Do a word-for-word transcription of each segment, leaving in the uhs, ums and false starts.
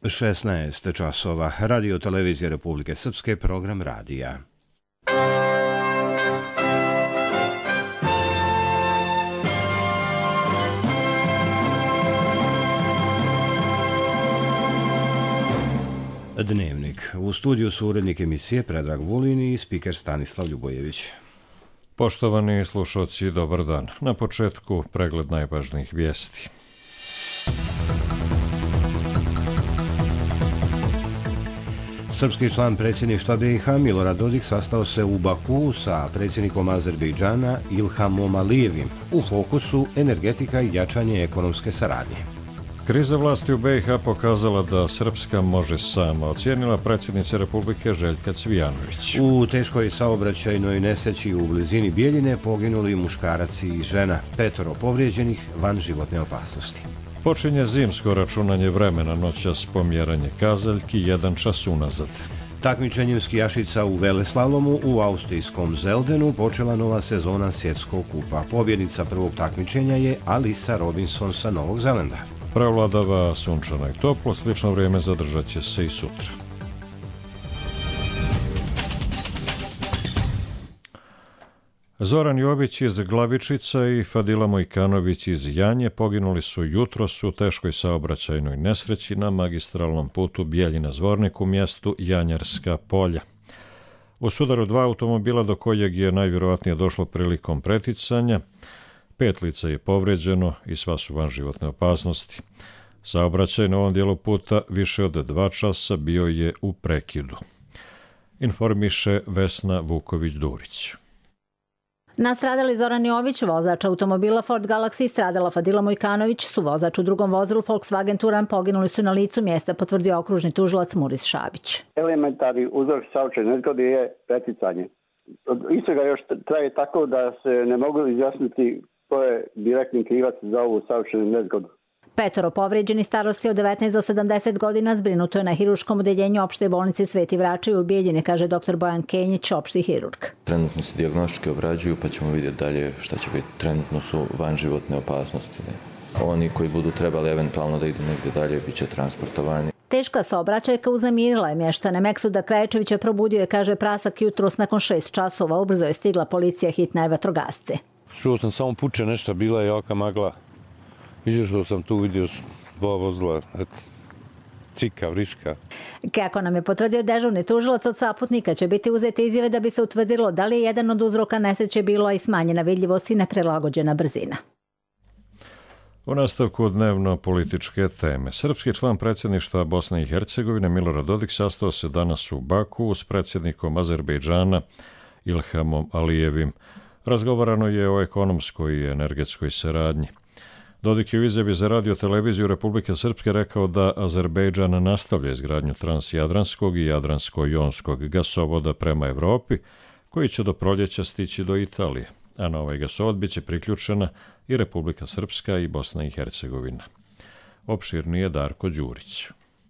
šesnaest časova. Radio televizije Republike Srpske, program radija. Dnevnik. U studiju su urednik emisije Predrag Vulin i spiker Stanislav Ljubojević. Poštovani slušalci, dobar dan. Na početku pregled najvažnijih vijesti. Srpski član predsjedništva B i H Milorad Dodik sastao se u Bakuu sa predsjednikom Azerbejdžana Ilhamom Alijevim. U fokusu energetika i jačanje ekonomske saradnje. Kriza vlasti u B i H pokazala da Srpska može sama, ocijenila predsjednica Republike Željka Cvijanović. U teškoj saobraćajnoj nesreći u blizini Bijeljine poginuli muškarac i žena, petoro povrijeđenih van životne opasnosti. Počinje zimsko računanje vremena, noćas pomjeranje kazaljki, jedan čas unazad. Takmičenjem skijašica u veleslalomu u austrijskom Zeldenu počela nova sezona svjetskog kupa. Pobjednica prvog takmičenja je Alisa Robinson sa Novog Zelanda. Prevladava sunčano i toplo, slično vrijeme zadržat će se i sutra. Zoran Jović iz Glavičica i Fadila Mojkanović iz Janje poginuli su jutros u teškoj saobraćajnoj nesreći na magistralnom putu Bijeljina-Zvornik u mjestu Janjarska polja. U sudaru dva automobila do kojeg je najvjerojatnije došlo prilikom preticanja, pet lica je povrijeđeno i sva su van životne opasnosti. Saobraćaj na ovom dijelu puta više od dva časa bio je u prekidu. Informiše Vesna Vuković-Durić. Nastradali Zoran Jović, vozač automobila Ford Galaxy, stradala Fadila Mojkanović, su vozač u drugom vozilu Volkswagen Touran, poginuli su na licu mjesta, potvrdio okružni tužilac Muris Šabić. Elementarni uzrok saobraćajne nezgode je preticanje. Istraga još traje tako da se ne mogu izjasniti ko je direktni krivac za ovu saobraćajnu nezgodu. Petoro povrijeđeni starosti od devetnaest do sedamdeset godina zbrinuto je na hiruškom odeljenju opšte bolnice Sveti Vračevi u Bijeljini, kaže doktor Bojan Kenjić, opšti hirurg. Trenutno se dijagnostički obrađuju, pa ćemo vidjeti dalje šta će biti. Trenutno su van životne opasnosti. Oni koji budu trebali eventualno da idu negdje dalje, bit će transportovani. Teška saobraćajka uznemirila je mještane Meksuda Krajčevića, probudio je, kaže prasak, jutros nakon šest časova. Ubrzo je stigla policija, hitna i vatrogasci. Čuo sam samo puče nešto, bila je jaka magla. Izašao sam tu, vidio dva vozila, cika, vriska. Kako nam je potvrdio dežurni tužilac, od saputnika će biti uzete izjave da bi se utvrdilo da li je jedan od uzroka nesreće bilo i smanjena vidljivost i neprilagođena brzina. U nastavku dnevno političke teme. Srpski član predsjedništva Bosne i Hercegovine Milorad Dodik sastao se danas u Baku s predsjednikom Azerbejdžana Ilhamom Alijevim. Razgovarano je o ekonomskoj i energetskoj saradnji. Dodik je u izjavi za radio televiziju Republike Srpske rekao da Azerbejdžan nastavlja izgradnju transjadranskog i jadransko-jonskog gasovoda prema Evropi, koji će do proljeća stići do Italije, a na ovaj gasovod biće priključena i Republika Srpska i Bosna i Hercegovina. Opširnije Darko Đurić.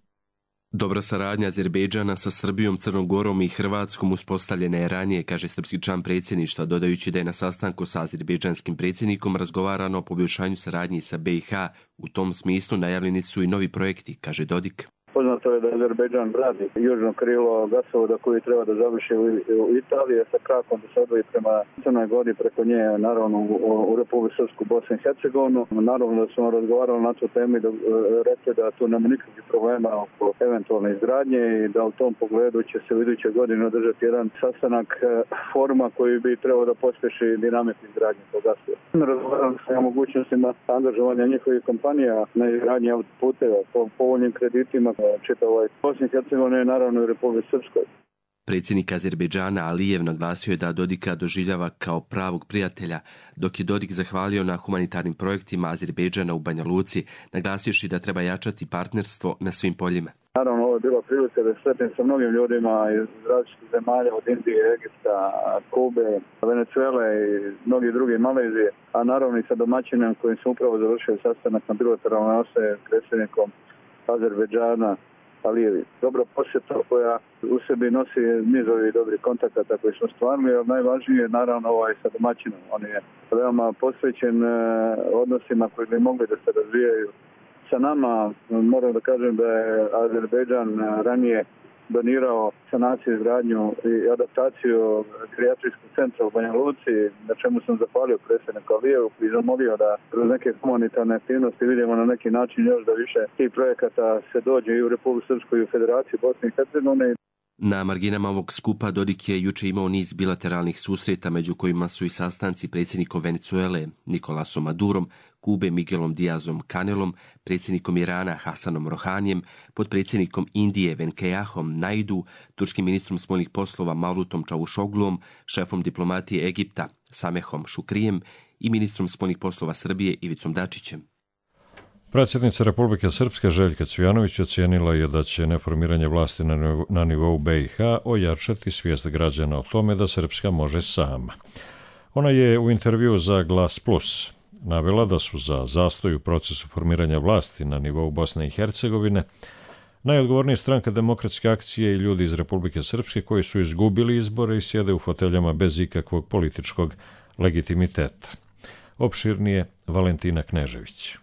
Dobra saradnja Azerbejdžana sa Srbijom, Crnom Gorom i Hrvatskom uspostavljena je ranije, kaže srpski član predsjedništva, dodajući da je na sastanku sa azerbejdžanskim predsjednikom razgovarano o poboljšanju saradnje sa B i H. U tom smislu najavljeni su i novi projekti, kaže Dodik. Poznato je da Azerbejdžan gradi južno krilo gasovoda koji treba da završi u Italiji sa krakom da se odvoji prema Crnoj Gori, preko nje naravno u Republiku Srpsku, Bosnu i Hercegovinu. Naravno da smo razgovarali na tu temu i da rekli da tu nema nikakvih problema oko eventualne izgradnje i da u tom pogledu će se u idućoj godini održati jedan sastanak foruma koji bi trebao da pospeši dinamiku izgradnje tog gasovoda. Razgovarali smo o mogućnostima angažovanja njihovih kompanija na izgradnji autoputeva po povoljnim kreditima čitavoj Bosni i Hercegovini i naravno u Republici Srpskoj. Predsjednik Azerbejdžana Alijev naglasio je da Dodika doživljava kao pravog prijatelja, dok je Dodik zahvalio na humanitarnim projektima Azerbejdžana u Banja Luci, naglasioši da treba jačati partnerstvo na svim poljima. Naravno, ovo je bila prilika da sretnem sa mnogim ljudima iz različitih zemalja, od Indije, Egipta, Kube, Venezuele i mnogi drugi, Malezije, a naravno i sa domaćinom kojim sam upravo završio sastanak na bilateralnoj osnovi s predsjednikom Azerbejdžana Alijevi. Dobra posjeta koja u sebi nosi nizovi dobrih kontakata koji smo stvarili, ali najvažnije je naravno ovaj sa domaćinom. On je veoma posvećen odnosima koji bi mogli da se razvijaju sa sa nama. Moram da kažem da je Azerbejdžan ranije donirao sanaciju, izgradnju i adaptaciju gerijatrijskog centra u Banja Luci, na čemu sam zahvalio predsjedniku Alijevu i zamolio da kroz neke humanitarne aktivnosti vidimo na neki način još da više tih projekata se dođe i u Republiku Srpsku i u Federaciju Bosne i Hercegovine. Na marginama ovog skupa Dodik je juče imao niz bilateralnih susreta, među kojima su i sastanci predsjednikom Venezuele Nikolasom Madurom, Kube Miguelom Diazom Canelom, predsjednikom Irana Hasanom Rohanijem, podpredsjednikom Indije Venkejahom Naidu, turskim ministrom spoljnih poslova Mavlutom Čavušoglom, šefom diplomatije Egipta Samehom Šukrijem i ministrom spoljnih poslova Srbije Ivicom Dačićem. Predsjednica Republike Srpske Željka Cvijanović ocijenila je da će neformiranje vlasti na nivou B i H ojačati svijest građana o tome da Srpska može sama. Ona je u intervju za Glas Plus navela da su za zastoj u procesu formiranja vlasti na nivou Bosne i Hercegovine najodgovornije Stranka demokratske akcije i ljudi iz Republike Srpske koji su izgubili izbore i sjede u foteljama bez ikakvog političkog legitimiteta. Opširnije Valentina Knežević.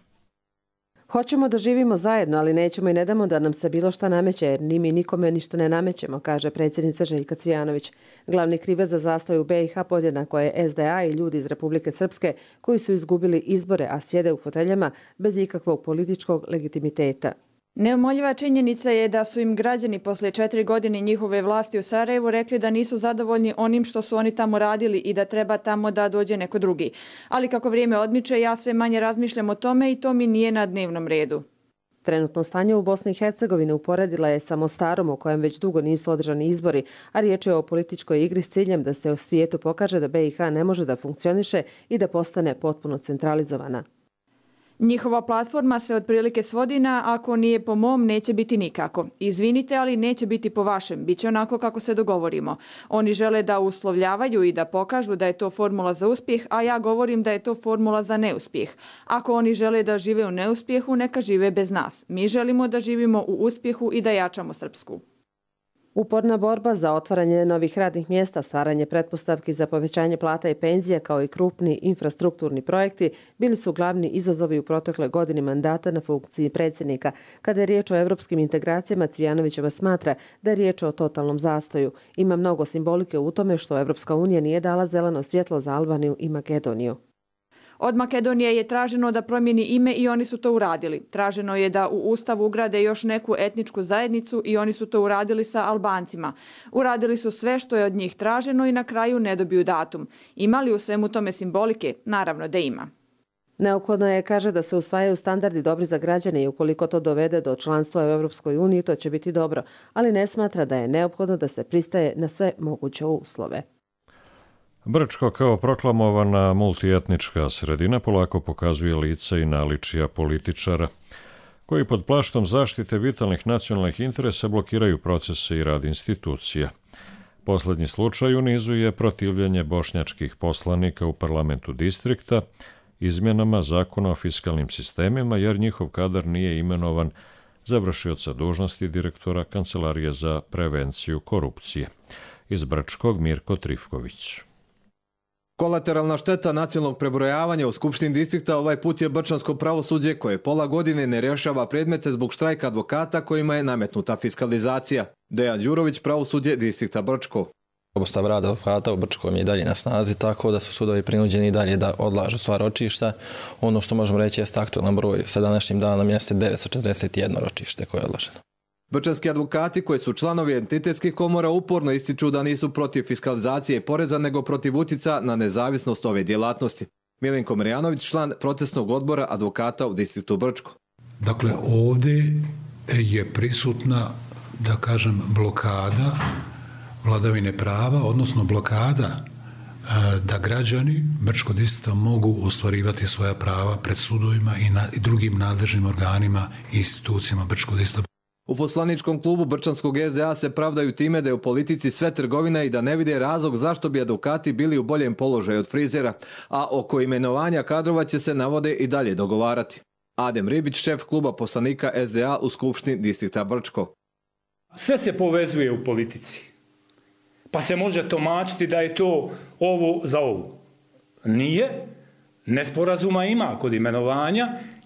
Hoćemo da živimo zajedno, ali nećemo i ne damo da nam se bilo šta nameće, jer ni mi nikome ništa ne namećemo, kaže predsjednica Željka Cvijanović. Glavni krivac za zastoj u B i H podjednako je S D A i ljudi iz Republike Srpske koji su izgubili izbore, a sjede u foteljama bez ikakvog političkog legitimiteta. Neumoljiva činjenica je da su im građani posle četiri godine njihove vlasti u Sarajevu rekli da nisu zadovoljni onim što su oni tamo radili i da treba tamo da dođe neko drugi. Ali kako vrijeme odmiče, ja sve manje razmišljam o tome i to mi nije na dnevnom redu. Trenutno stanje u Bosni i Hercegovini uporedila je sa Mostarom u kojem već dugo nisu održani izbori, a riječ je o političkoj igri s ciljem da se u svijetu pokaže da B i H ne može da funkcioniše i da postane potpuno centralizovana. Njihova platforma se otprilike svodi na ako nije po mom, neće biti nikako. Izvinite, ali neće biti po vašem. Biće onako kako se dogovorimo. Oni žele da uslovljavaju i da pokažu da je to formula za uspjeh, a ja govorim da je to formula za neuspjeh. Ako oni žele da žive u neuspjehu, neka žive bez nas. Mi želimo da živimo u uspjehu i da jačamo Srpsku. Uporna borba za otvaranje novih radnih mjesta, stvaranje pretpostavki za povećanje plata i penzija kao i krupni infrastrukturni projekti bili su glavni izazovi u protekle godini mandata na funkciji predsjednika. Kada je riječ o evropskim integracijama, Cvijanovićeva smatra da je riječ o totalnom zastoju. Ima mnogo simbolike u tome što Evropska unija nije dala zeleno svjetlo za Albaniju i Makedoniju. Od Makedonije je traženo da promijeni ime i oni su to uradili. Traženo je da u Ustav ugrade još neku etničku zajednicu i oni su to uradili sa Albancima. Uradili su sve što je od njih traženo i na kraju ne dobiju datum. Ima li u svemu tome simbolike? Naravno da ima. Neophodno je, kaže, da se usvajaju standardi dobri za građane i ukoliko to dovede do članstva u Evropskoj uniji, to će biti dobro, ali ne smatra da je neophodno da se pristaje na sve moguće uslove. Brčko kao proklamovana multietnička sredina polako pokazuje lica i naličija političara, koji pod plaštom zaštite vitalnih nacionalnih interesa blokiraju procese i rad institucija. Poslednji slučaj u nizu je protivljenje bošnjačkih poslanika u parlamentu distrikta izmjenama zakona o fiskalnim sistemima, jer njihov kadar nije imenovan za vršioca dužnosti direktora Kancelarije za prevenciju korupcije. Iz Brčkog Mirko Trifković. Kolateralna šteta nacionalnog prebrojavanja u Skupštini distrikta ovaj put je brčansko pravosuđe koje pola godine ne rješava predmete zbog štrajka advokata kojima je nametnuta fiskalizacija. Dejan Đurović, pravosuđe distrikta Brčko. Obustav rada advokata u Brčkom je i dalje na snazi, tako da su sudovi prinuđeni i dalje da odlažu sva ročišta. Ono što možemo reći je aktualan broj sa današnjim danom jeste devetsto četrdeset jedno ročište koje je odloženo. Brčanski advokati koji su članovi entitetskih komora uporno ističu da nisu protiv fiskalizacije i poreza, nego protiv utjecaja na nezavisnost ove djelatnosti. Milenko Marjanović, član procesnog odbora advokata u distriktu Brčko. Dakle, ovdje je prisutna, da kažem, blokada vladavine prava, odnosno blokada da građani Brčkog distrikta mogu ostvarivati svoja prava pred sudovima i, na, i drugim nadležnim organima i institucijama Brčkog distrikta. U poslaničkom klubu Brčanskog S D A se pravdaju time da je u politici sve trgovina i da ne vide razlog zašto bi advokati bili u boljem položaju od frizera, a oko imenovanja kadrova će se navode i dalje dogovarati. Adem Ribić, šef kluba poslanika S D A u Skupštini distrikta Brčko. Sve se povezuje u politici, pa se može tumačiti da je to ovo za ovo. Nije, nesporazuma ima kod imenovanja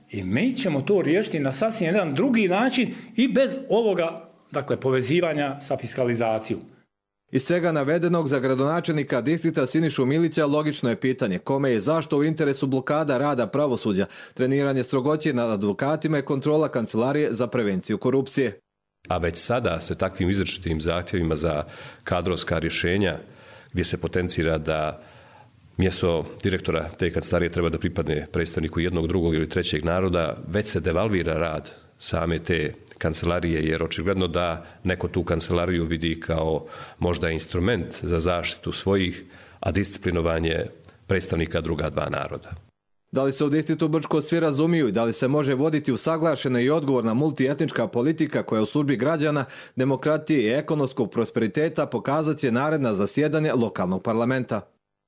I mi ćemo to riješiti na sasvim jedan drugi način i bez ovoga, dakle, povezivanja sa fiskalizacijom. Iz svega navedenog za gradonačelnika distrikta Sinišu Milića logično je pitanje kome je zašto u interesu blokada rada pravosuđa, treniranje strogoće nad advokatima i kontrola kancelarije za prevenciju korupcije. A već sada se takvim izričitim zahtjevima za kadrovska rješenja gdje se potencira da mjesto direktora te kancelarije treba da pripadne predstavniku jednog, drugog ili trećeg naroda, već se devalvira rad same te kancelarije, jer očigledno da neko tu kancelariju vidi kao možda instrument za zaštitu svojih, a disciplinovanje predstavnika druga dva naroda. Da li se u distriktu Brčko svi razumiju i da li se može voditi usaglašena i odgovorna multietnička politika koja je u službi građana, demokratije i ekonomskog prosperiteta, pokazat će naredna zasjedanja lokalnog parlamenta.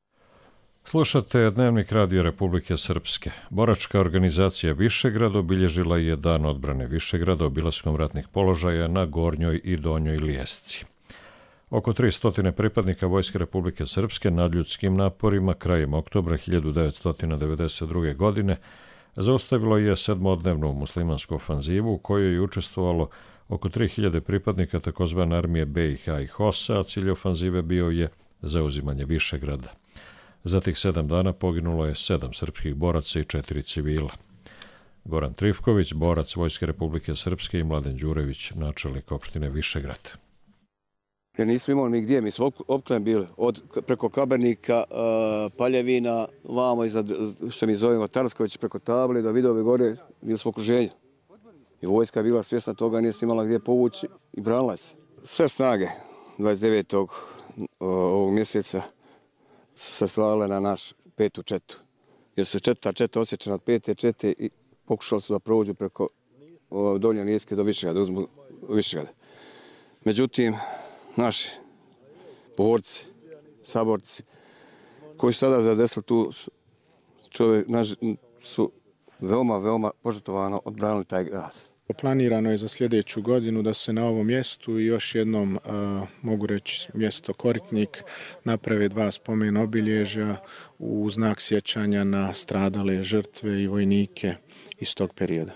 Slušate Dnevnik Radio Republike Srpske. Boračka organizacija Višegrad obilježila je Dan odbrane Višegrada obilaskom ratnih položaja na Gornjoj i Donjoj Lijesci. Oko tristo pripadnika Vojske Republike Srpske nadljudskim naporima krajem oktobra hiljadu devetsto devedeset druge. godine zaustavilo je sedmodnevnu muslimansku ofanzivu u kojoj je učestvovalo oko tri hiljade pripadnika takozvane armije be i ha i hosa, a cilj ofanzive bio je zauzimanje Višegrada. Za tih sedam dana poginulo je sedam srpskih boraca i četiri civila. Goran Trifković, borac Vojske Republike Srpske, i Mladen Đurević, načelnik opštine Višegrad. Jer nismo imali mi gdje, mi smo opkleni bili od, preko Kabernika, Paljevina, vamo iza, što mi zovemo Tarsković, preko Table do Vidove gore, bili smo okruženje. I vojska je bila svjesna toga, nije se imala gdje povući i branila se. Sve snage dvadeset devetog ovog mjeseca su se slale na naš petu četu. Jer su četvrta četa osjećana od pete čete i pokušali su da prođu preko Donje Lijeske do Višegrada, da uzmu Višegrada. Međutim, naši borci, saborci, koji su tada zadesili tu čovjek, naš, su veoma, veoma požrtvovano odbranili taj grad. Planirano je za sljedeću godinu da se na ovom mjestu i još jednom, a, mogu reći, mjesto Koritnik naprave dva spomen obilježja u znak sjećanja na stradale žrtve i vojnike iz tog perioda.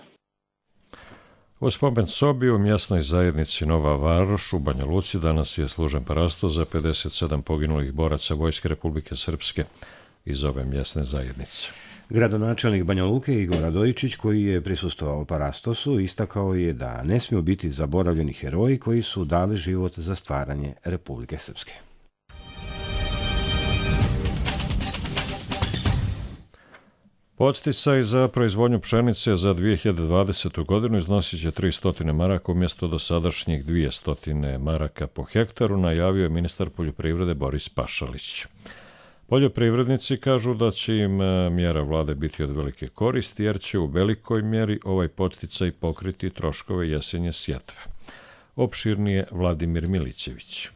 U spomen sobi u mjesnoj zajednici Nova Varoš u Banja Luci danas je služen parasto za pedeset sedam poginulih boraca Vojske Republike Srpske iz ove mjesne zajednice. Gradonačelnik Banja Luke Igor Radojičić, koji je prisustvovao parastosu, istakao je da ne smiju biti zaboravljeni heroji koji su dali život za stvaranje Republike Srpske. Podsticaj za proizvodnju pšenice za dvije hiljade dvadesetu. godinu iznosit će tristo maraka umjesto dosadašnjih dvjesto maraka po hektaru, najavio je ministar poljoprivrede Boris Pašalić. Poljoprivrednici kažu da će im mjera vlade biti od velike koristi, jer će u velikoj mjeri ovaj podsticaj pokriti troškove jesenje sjetve. Opširnije Vladimir Milićević.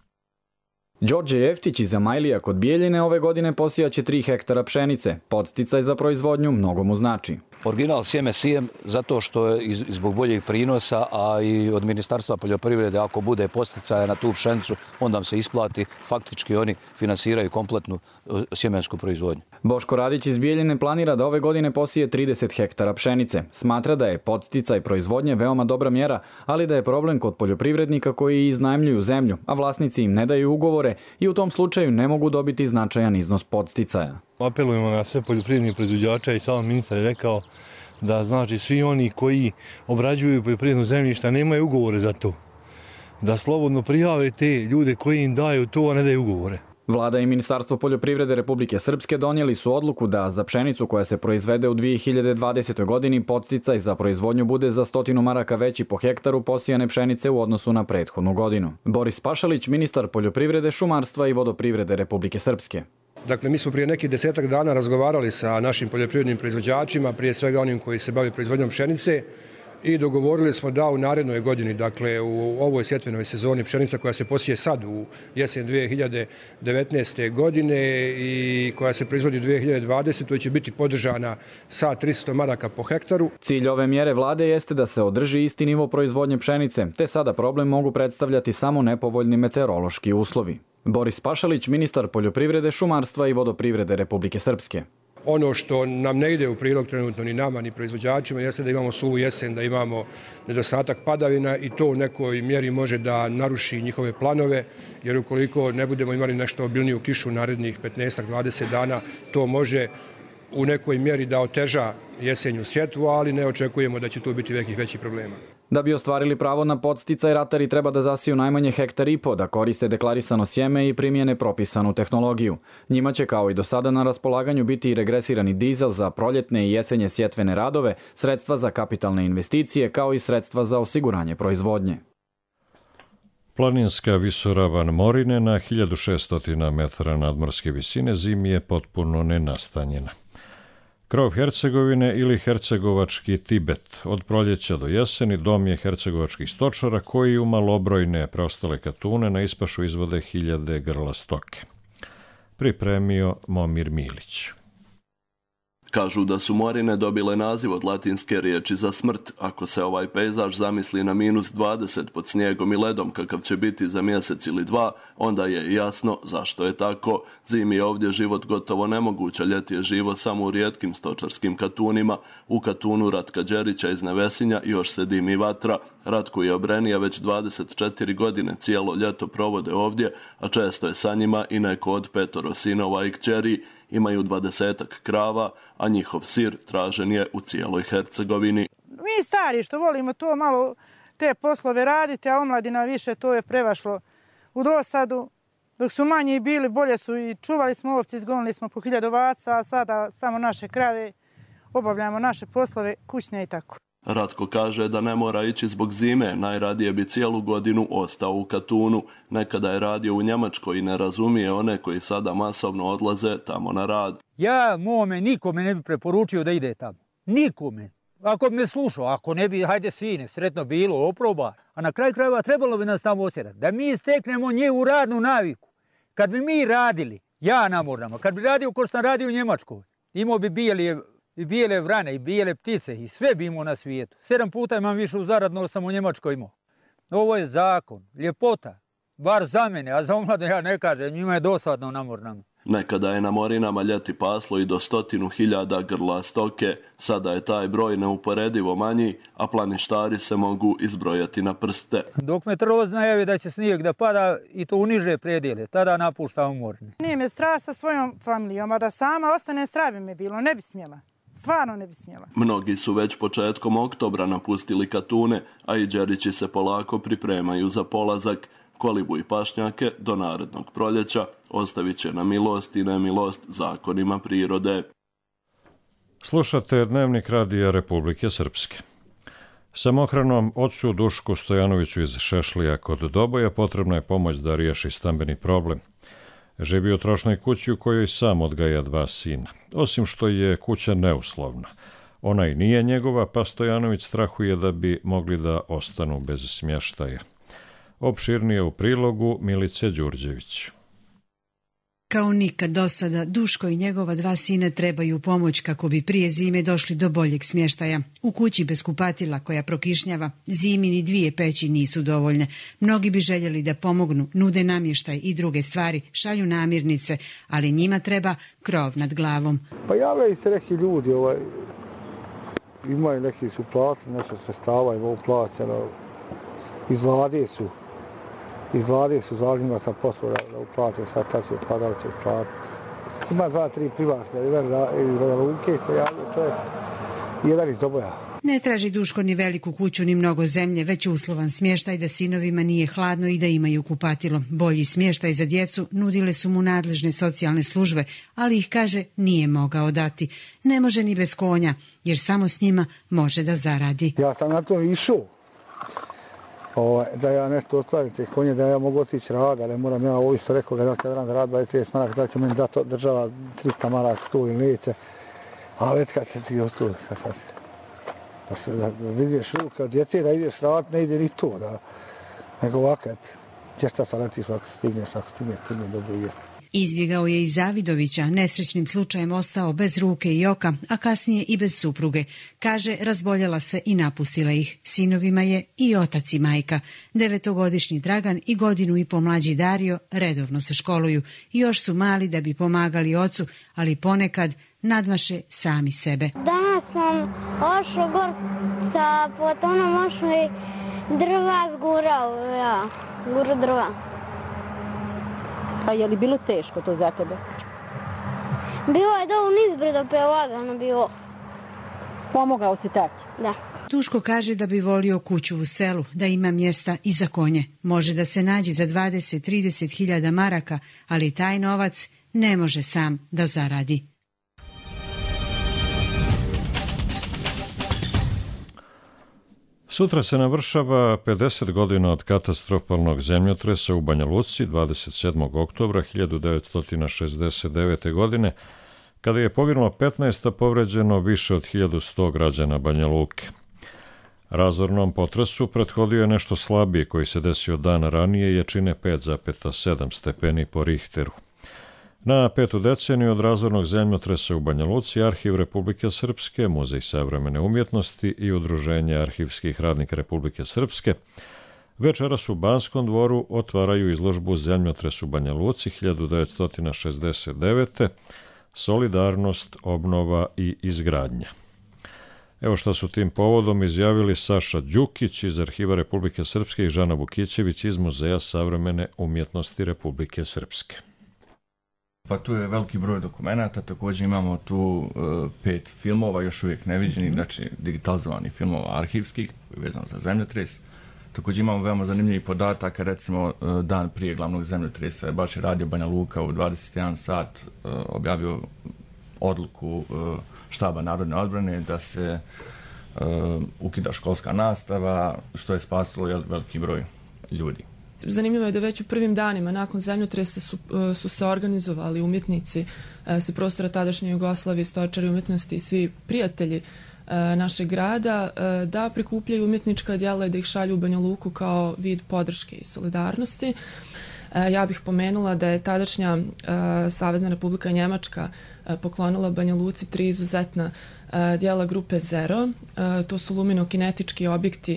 Đorđe Jeftić iz Amajlija kod Bijeljine ove godine posijaće tri hektara pšenice. Podsticaj za proizvodnju mnogo mu znači. Original sjeme sijem zato što je zbog boljih prinosa, a i od Ministarstva poljoprivrede ako bude podsticaja na tu pšenicu, onda se isplati. Faktički oni finansiraju kompletnu sjemensku proizvodnju. Boško Radić iz Bijeljine planira da ove godine posije trideset hektara pšenice. Smatra da je podsticaj proizvodnje veoma dobra mjera, ali da je problem kod poljoprivrednika koji iznajmljuju zemlju, a vlasnici im ne daju ugovore i u tom slučaju ne mogu dobiti značajan iznos podsticaja. Apelujemo na sve poljoprivrednih proizvođača i sam ministar je rekao da znači svi oni koji obrađuju poljoprivredno zemljište nemaju ugovore za to. Da slobodno prijave te ljude koji im daju to, a ne daju ugovore. Vlada i Ministarstvo poljoprivrede Republike Srpske donijeli su odluku da za pšenicu koja se proizvede u dvije hiljade dvadesetoj. godini podsticaj za proizvodnju bude za stotinu maraka veći po hektaru posijane pšenice u odnosu na prethodnu godinu. Boris Pašalić, ministar poljoprivrede, šumarstva i vodoprivrede Republike Srpske. Dakle, mi smo prije nekih desetak dana razgovarali sa našim poljoprivrednim proizvođačima, prije svega onim koji se bavi proizvodnjom pšenice, i dogovorili smo da u narednoj godini, dakle u ovoj sjetvenoj sezoni, pšenica koja se posije sad u jesen dvije hiljade devetnaeste. godine i koja se proizvodi u dvije hiljade dvadesete. će biti podržana sa tristo maraka po hektaru. Cilj ove mjere vlade jeste da se održi isti nivo proizvodnje pšenice, te sada problem mogu predstavljati samo nepovoljni meteorološki uslovi. Boris Pašalić, ministar poljoprivrede, šumarstva i vodoprivrede Republike Srpske. Ono što nam ne ide u prilog trenutno ni nama, ni proizvođačima, jeste da imamo suvu jesen, da imamo nedostatak padavina i to u nekoj mjeri može da naruši njihove planove, jer ukoliko ne budemo imali nešto obilniju kišu u narednih petnaest do dvadeset dana, to može u nekoj mjeri da oteža jesenju sjetvu, ali ne očekujemo da će tu biti nekih većih problema. Da bi ostvarili pravo na podsticaj, ratari treba da zasiju najmanje hektar i po, da koriste deklarisano sjeme i primjene propisanu tehnologiju. Njima će kao i do sada na raspolaganju biti i regresirani dizel za proljetne i jesenje sjetvene radove, sredstva za kapitalne investicije kao i sredstva za osiguranje proizvodnje. Planinska visoravan Morine na hiljadu šessto metara nadmorske visine zimi je potpuno nenastanjena. Krov Hercegovine ili hercegovački Tibet. Od proljeća do jeseni dom je hercegovačkih stočara koji u malobrojne preostale katune na ispašu izvode hiljade grla stoke. Pripremio Momir Milić. Kažu da su Morine dobile naziv od latinske riječi za smrt. Ako se ovaj pejzaž zamisli na minus dvadeset pod snijegom i ledom kakav će biti za mjesec ili dva, onda je jasno zašto je tako. Zimi je ovdje život gotovo nemoguća, ljeti je živo samo u rijetkim stočarskim katunima. U katunu Ratka Đerića iz Nevesinja još se dimi vatra. Ratko i Obrenija već dvadeset četiri godine cijelo ljeto provode ovdje, a često je sa njima i neko od petoro sinova i kćeri. Imaju dvadesetak krava, a njihov sir tražen je u cijeloj Hercegovini. Mi stari što volimo to malo te poslove raditi, a omladina više to je prevašlo u dosadu. Dok su manji bili, bolje su i čuvali smo ovce, izgonili smo po hiljadu ovaca, a sada samo naše krave, obavljamo naše poslove, kućne i tako. Ratko kaže da ne mora ići zbog zime, najradije bi cijelu godinu ostao u katunu. Nekada je radio u Njemačkoj i ne razumije one koji sada masovno odlaze tamo na rad. Ja mome nikome ne bi preporučio da ide tamo. Nikome. Ako bi me slušao, ako ne bi, hajde sine, sretno bilo, oproba. A na kraju krajeva trebalo bi nas tamo osjerati. Da mi steknemo njevu radnu naviku. Kad bi mi radili, ja na Mornama, kad bi radio ko što sam radio u Njemačkoj, imao bi bijeli i bijele vrane, i bijele ptice, i sve bi imao na svijetu. Sedam puta imam više u zaradno, sam u Njemačkoj imao. Ovo je zakon, ljepota, bar za mene, a za omlade ja ne kažem, njima je dosadno na Mornama. Nekada je na Morinama ljeti paslo i do stotinu hiljada grla stoke, sada je taj broj neuporedivo manji, a planištari se mogu izbrojati na prste. Dok meteorolozi najave da će snijeg da pada i to u niže predjele, tada napuštamo Morine. Nije me strah sa svojom familijom, a da sama ostane strah bi me bilo, ne bi smjela. Stvarno ne bi smjela. Mnogi su već početkom oktobra napustili katune, a i Đerići se polako pripremaju za polazak. Kolibu i pašnjake do narednog proljeća ostavit će na milost i nemilost zakonima prirode. Slušate Dnevnik Radija Republike Srpske. Samohranom ocu Dušku Stojanoviću iz Šešlija kod Doboja potrebna je pomoć da riješi stambeni problem. Živi u trošnoj kući u kojoj sam odgaja dva sina. Osim što je kuća neuslovna. Ona i nije njegova, pa Stojanović strahuje da bi mogli da ostanu bez smještaja. Opširnije u prilogu Milice Đurđević. Kao nikad do sada, Duško i njegova dva sina trebaju pomoć kako bi prije zime došli do boljeg smještaja. U kući bez kupatila koja prokišnjava, zimi ni dvije peći nisu dovoljne. Mnogi bi željeli da pomognu, nude namještaj i druge stvari, šalju namirnice, ali njima treba krov nad glavom. Pa javljaju se neki ljudi, ovaj, imaju neki su platili, nešto sredstava im ovo plaćeno, iz vlade su. Iz vlade su zvali njima sam posao da uplate, sad tad će upadao će uplatiti. Ima dva, tri privatne, jedan iz Roda Luke se javio čovjek, jedan iz Doboja. Ne traži Duško ni veliku kuću ni mnogo zemlje, već uslovan smještaj da sinovima nije hladno i da imaju kupatilo. Bolji smještaj za djecu nudile su mu nadležne socijalne službe, ali ih, kaže, nije mogao dati. Ne može ni bez konja, jer samo s njima može da zaradi. Ja sam na to išao. O, da ja nešto ostvarim te konje, da ja mogu otići rad, ali moram ja ovo isto rekao da ja kad rad dvadeset trideset maraka, da će meni dati država trista maraka tu ili neće. A već kad se ti ostuje, sad, sad, da, se, da, da ideš ruka od djece, da ideš rad, ne ide ni to, da, nego ovakad, dječta sad letiš, ako stigneš, ako stigneš, stigneš, dobro jest. Izbjegao je i Zavidovića, nesrećnim slučajem ostao bez ruke i oka, a kasnije i bez supruge. Kaže, razboljela se i napustila ih. Sinovima je i otac i majka. Devetogodišnji Dragan i godinu i po mlađi Dario redovno se školuju. Još su mali da bi pomagali ocu, ali ponekad nadmaše sami sebe. Danas sam ošao gor sa Platonom, ošao i drva zgurao, ja, guru drva. A je li bilo teško to za tebe? Bilo je dolu nizbrdo, pe lagano bilo. Pomogao si tati? Da. Duško kaže da bi volio kuću u selu, da ima mjesta i za konje. Može da se nađe za dvadeset do trideset hiljada maraka, ali taj novac ne može sam da zaradi. Sutra se navršava pedeset godina od katastrofalnog zemljotresa u Banja Luci dvadeset sedmog oktobra hiljadu devetsto šezdeset devete. godine, kada je poginulo petnaest, a povređeno više od hiljadu sto građana Banja Luke. Razornom potresu prethodio je nešto slabiji koji se desio dan ranije, jačine pet zarez sedam stepeni po Richteru. Na petu deceniju od razornog zemljotresa u Banja Luci Arhiv Republike Srpske, Muzej savremene umjetnosti i Udruženje arhivskih radnika Republike Srpske večeras u Banskom dvoru otvaraju izložbu Zemljotres u Banja Luci hiljadu devetsto šezdeset devete. Solidarnost, obnova i izgradnja. Evo što su tim povodom izjavili Saša Đukić iz Arhiva Republike Srpske i Žana Vukićević iz Muzeja savremene umjetnosti Republike Srpske. Pa tu je veliki broj dokumenata, također imamo tu uh, pet filmova, još uvijek neviđenih, znači digitalizovanih filmova arhivskih, vezano za zemljotres. Također imamo veoma zanimljivih podataka, recimo uh, dan prije glavnog zemljotresa, baš je radio Banja Luka u dvadeset jedan sat, uh, objavio odluku uh, štaba Narodne odbrane da se uh, ukida školska nastava, što je spasilo jel, veliki broj ljudi. Zanimljivo je da već u prvim danima nakon zemljotresa su, su se organizovali umjetnici sa prostora tadašnje Jugoslavije, istoričari umjetnosti i svi prijatelji našeg grada da prikupljaju umjetnička djela i da ih šalju u Banja Luku kao vid podrške i solidarnosti. Ja bih pomenula da je tadašnja Savezna Republika Njemačka poklonila Banja Luci tri izuzetna djela grupe Zero. To su luminokinetički objekti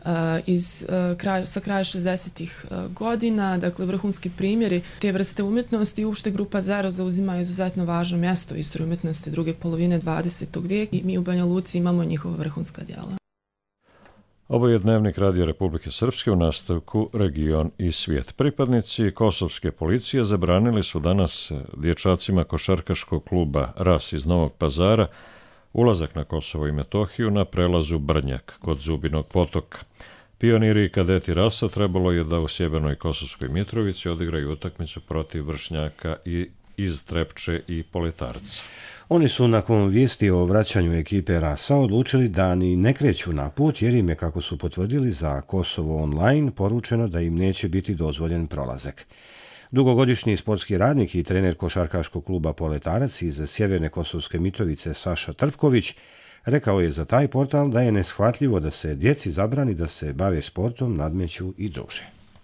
iz kraj, sa kraja šezdesetih godina, dakle vrhunski primjeri te vrste umjetnosti. Uopšte grupa Zero zauzima izuzetno važno mjesto u istoriji umjetnosti druge polovine dvadesetog vijeka i mi u Banja Luci imamo njihova vrhunska djela. Ovo je Dnevnik Radija Republike Srpske, u nastavku Region i svijet. Pripadnici kosovske policije zabranili su danas dječacima košarkaškog kluba Ras iz Novog Pazara ulazak na Kosovo i Metohiju na prelazu Brnjak kod Zubinog potoka. Pioniri i kadeti Rasa trebalo je da u Sjevernoj Kosovskoj Mitrovici odigraju utakmicu protiv Vršnjaka i iz Trepče i Politarca. Oni su nakon vijesti o vraćanju ekipe Rasa odlučili da ni ne kreću na put jer im je, kako su potvrdili za Kosovo Online, poručeno da im neće biti dozvoljen prolazak. Dugogodišnji sportski radnik i trener košarkaškog kluba Poletarac iz Sjeverne Kosovske Mitrovice Saša Trpković rekao je za taj portal da je neshvatljivo da se djeci zabrani da se bave sportom, nadmeću i druže.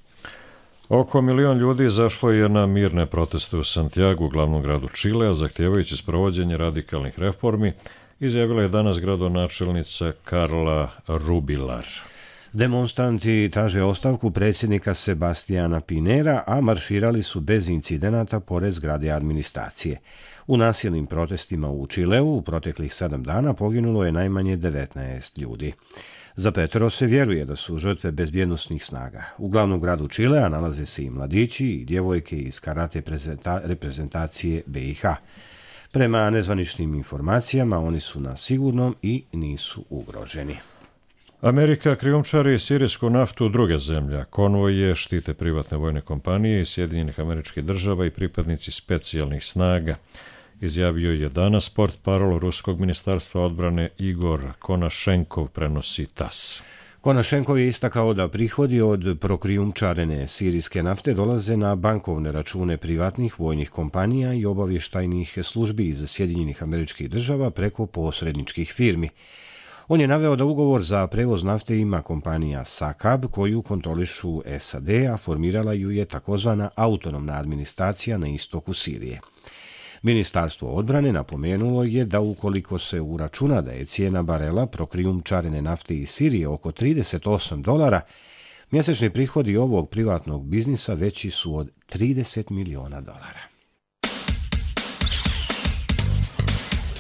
Oko milion ljudi izašlo je na mirne proteste u Santiagu, glavnom gradu Čilea, zahtijevajući sprovođenje radikalnih reformi, izjavila je danas gradonačelnica Karla Rubilar. Demonstranti traže ostavku predsjednika Sebastijana Pinera, a marširali su bez incidenata pored zgrade administracije. U nasilnim protestima u Čileu u proteklih sedam dana poginulo je najmanje devetnaest ljudi. Za petero se vjeruje da su žrtve bezbjednosnih snaga. U glavnom gradu Čilea nalaze se i mladići i djevojke iz karate reprezentacije B i H. Prema nezvaničnim informacijama oni su na sigurnom i nisu ugroženi. Amerika krijumčari sirijsku naftu u druge zemlje. Konvoje štite privatne vojne kompanije iz Sjedinjenih Američkih Država i pripadnici specijalnih snaga, izjavio je danas portparol Ruskog ministarstva odbrane Igor Konašenkov, prenosi T A S. Konašenkov je istakao da prihodi od prokrijumčarene sirijske nafte dolaze na bankovne račune privatnih vojnih kompanija i obavještajnih službi iz Sjedinjenih Američkih Država preko posredničkih firmi. On je naveo da ugovor za prevoz nafte ima kompanija Sakab, koju kontrolišu S A D, a formirala ju je takozvana autonomna administracija na istoku Sirije. Ministarstvo odbrane napomenulo je da ukoliko se uračuna da je cijena barela prokrijumčarene nafte iz Sirije oko trideset osam dolara, mjesečni prihodi ovog privatnog biznisa veći su od trideset miliona dolara.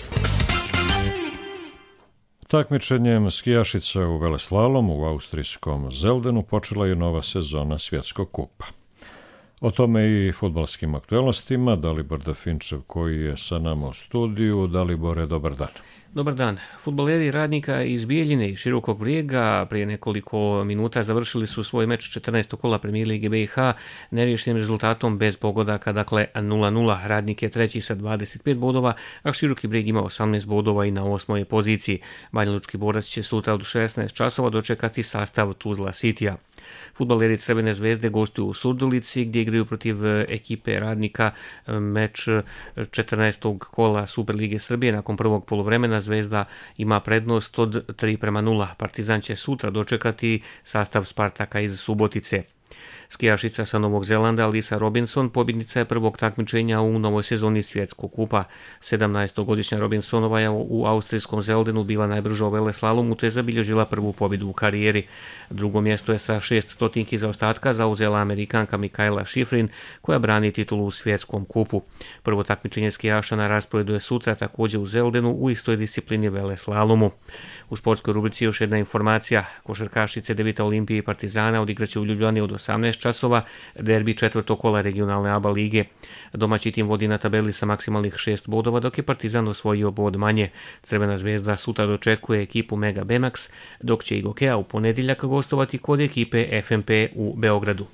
Takmičenjem skijašica u veleslalomu u austrijskom Zeldenu počela je nova sezona svjetskog kupa. O tome i fudbalskim aktualnostima Dalibor Dafinčev koji je sa nama u studiju. Dalibore, dobar dan. Dobar dan. Fudbaleri Radnika iz Bijeljine i Širokog Brijega prije nekoliko minuta završili su svoj meč četrnaestog kola Premijer Lige B i H neriješenim rezultatom bez pogodaka, dakle nula nula. Radnik je treći sa dvadeset pet bodova, a Široki Brijeg ima osamnaest bodova i na osmoj poziciji. Banjalučki Borac će sutra od šesnaest časova dočekati sastav Tuzla Citya. Fudbaleri Crvene zvezde gostuju u Surdulici gdje igraju protiv ekipe Radnika meč četrnaestog kola Super Lige Srbije. Nakon prvog poluvremena Zvezda ima prednost od tri prema nula. Partizan će sutra dočekati sastav Spartaka iz Subotice. Skijašica sa Novog Zelanda Lisa Robinson pobjednica je prvog takmičenja u novoj sezoni svjetskog kupa. sedamnaestogodišnja Robinsonova je u austrijskom Zeldenu bila najbrža u veleslalomu te zabilježila prvu pobjedu u karijeri. Drugo mjesto je sa šest stotinki zaostatka zauzela Amerikanka Mikaela Šifrin koja brani titulu u svjetskom kupu. Prvo takmičenje skijaša na rasporedu je sutra također u Zeldenu u istoj disciplini veleslalomu. U sportskoj rubrici još jedna informacija. Košarkašice Devita Olimpije i Partizana odigraće u Ljubljani od osamnaest časova derbi četvrtog kola regionalne A B A lige. Domaći tim vodi na tabeli sa maksimalnih šest bodova, dok je Partizan osvojio bod manje. Crvena zvezda sutra dočekuje ekipu Mega Bemax, dok će Igokea u ponedjeljak gostovati kod ekipe F M P u Beogradu.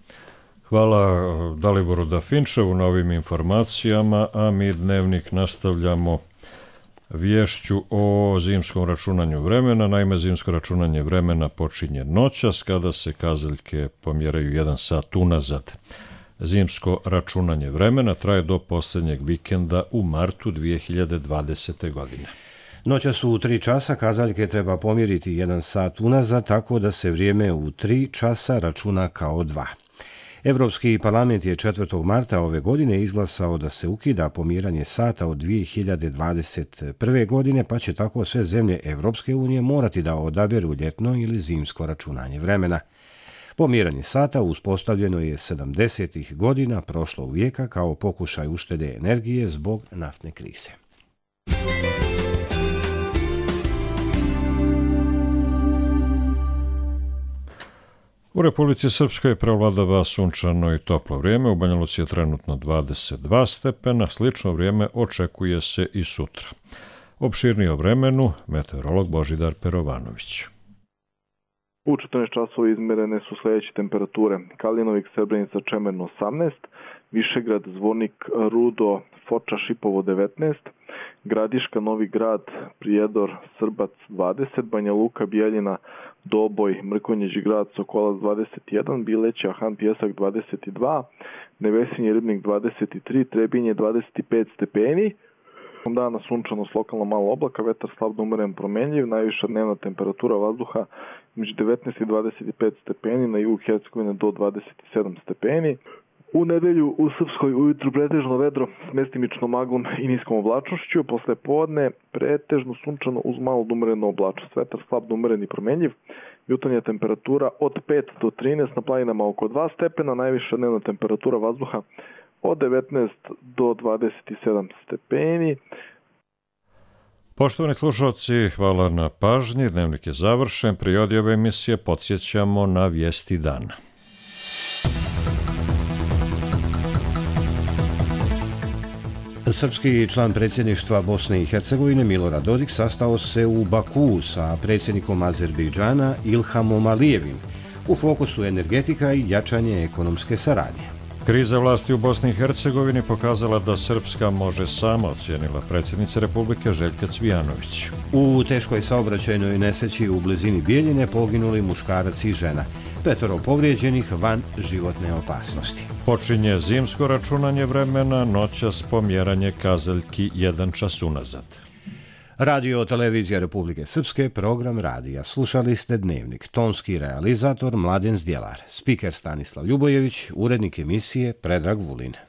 Hvala Daliboru Dafinčevu na ovim informacijama, a mi dnevnik nastavljamo vješću o zimskom računanju vremena. Naime, zimsko računanje vremena počinje noćas kada se kazaljke pomjeraju jedan sat unazad. Zimsko računanje vremena traje do posljednjeg vikenda u martu dvije hiljade dvadesete. godine. Noćas u tri časa kazaljke treba pomjeriti jedan sat unazad, tako da se vrijeme u tri časa računa kao dva. Evropski parlament je četvrtog marta ove godine izglasao da se ukida pomjeranje sata od dvije hiljade dvadeset prve. godine, pa će tako sve zemlje Evropske unije morati da odaberu ljetno ili zimsko računanje vremena. Pomjeranje sata uspostavljeno je sedamdesetih godina prošlog vijeka kao pokušaj uštede energije zbog naftne krize. U Republici Srpskoj prevladava sunčano i toplo vrijeme, u Banja Luci je trenutno dvadeset dva stepena, slično vrijeme očekuje se i sutra. Opširnije o vremenu, meteorolog Božidar Perovanović. U četrnaest časova izmerene su sljedeće temperature: Kalinovik, Srebrenica, Čemerno osamnaest, Višegrad, Zvornik, Rudo, Foča, Šipovo devetnaest, Gradiška, Novi Grad, Prijedor, Srbac dvadeset, Banja Luka, Bijeljina, Doboj, Mrkonjić Grad, Sokolac dvadeset jedan, Bileća, Han Pjesak dvadeset dva, Nevesinje, Ribnik dvadeset tri, Trebinje dvadeset pet stepeni. Dana sunčano s lokalno malo oblaka, vetar slab umeren promenljiv, najviša dnevna temperatura vazduha među devetnaest i dvadeset pet stepeni, na jugu Hercegovine do dvadeset sedam stepeni. U nedelju u Srpskoj ujutru pretežno vedro s mestimičnom maglom i niskom oblačnošću, posle podne pretežno sunčano uz malo umerenu oblačnost, vetar slab umeren i promenljiv, jutarnja temperatura od pet do trinaest, na planinama oko dva stepena, najviša dnevna temperatura vazduha od devetnaest do dvadeset sedam stepeni. Poštovani slušalci, hvala na pažnji, dnevnik je završen, prije ove emisije podsjećamo na vijesti dana. Srpski član predsjedništva Bosne i Hercegovine Milorad Dodik sastao se u Bakuu sa predsjednikom Azerbejdžana Ilhamom Alijevim. U fokusu energetika i jačanje ekonomske saradnje. Kriza vlasti u Bosni i Hercegovini pokazala da Srpska može sama, ocijenila predsjednica Republike Željka Cvijanović. U teškoj saobraćajnoj nesreći u blizini Bijeljine poginuli muškarac i žena. Petoro povrijeđenih van životne opasnosti. Počinje zimsko računanje vremena, noćas pomjeranje kazaljki jedan čas unazad. Radio Televizija Republike Srpske, program radija. Slušali ste Dnevnik. Tonski realizator Mladen Zdjelar. Spiker Stanislav Ljubojević, urednik emisije Predrag Vulin.